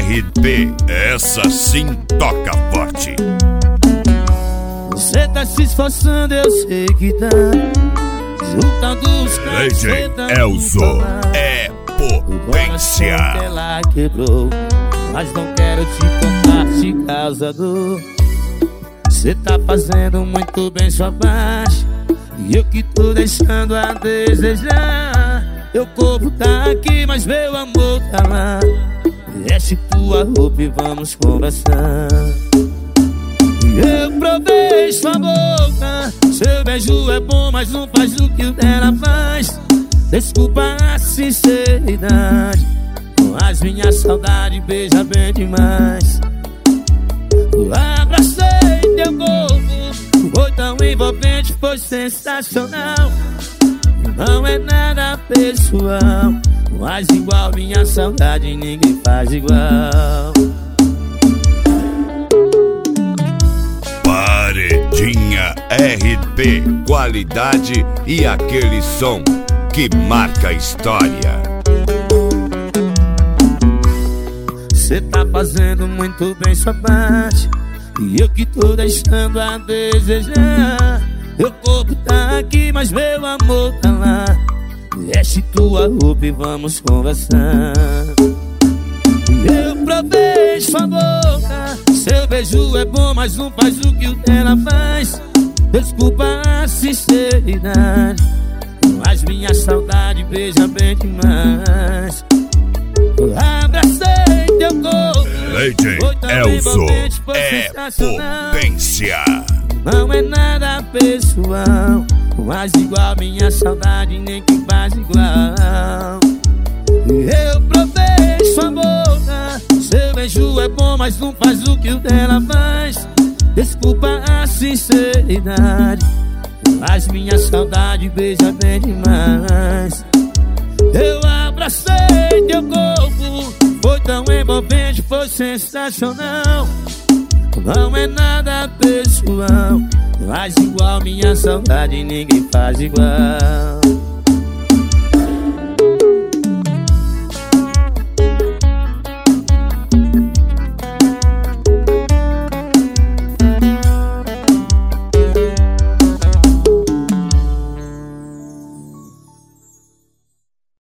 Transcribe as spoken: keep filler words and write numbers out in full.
R D, essa sim toca forte. Você tá se esforçando, eu sei que tá. Juntando os D J Elzo é potência. Ela quebrou, mas não quero te contar se causa dor. Você tá fazendo muito bem sua parte, e eu que tô deixando a desejar. Meu corpo tá aqui, mas meu amor tá lá. Veste tua roupa e vamos conversar. Eu provei sua boca, seu beijo é bom, mas não faz o que o dela faz. Desculpa a sinceridade, mas minha saudade beija bem demais. Abracei teu corpo, foi tão envolvente, foi sensacional. Não é nada pessoal, mas igual minha saudade ninguém faz igual. Paredinha R D, qualidade e aquele som que marca a história. Cê tá fazendo muito bem sua parte, e eu que tô deixando a desejar. Meu corpo tá aqui, mas meu amor tá lá. Veste tua roupa e vamos conversar. Eu provei sua boca, seu beijo é bom, mas não faz o que o dela faz. Desculpa a sinceridade, mas minha saudade beija bem demais. Abracei teu corpo, D J Elzo é potência. Não é nada pessoal, mas igual minha saudade nem que faz igual. Eu provei sua boca, seu beijo é bom, mas não faz o que o dela faz. Desculpa a sinceridade, mas minha saudade beija bem demais. Eu abracei teu corpo, foi tão envolvente, foi sensacional. Não é nada pessoal, mas igual minha saudade ninguém faz igual.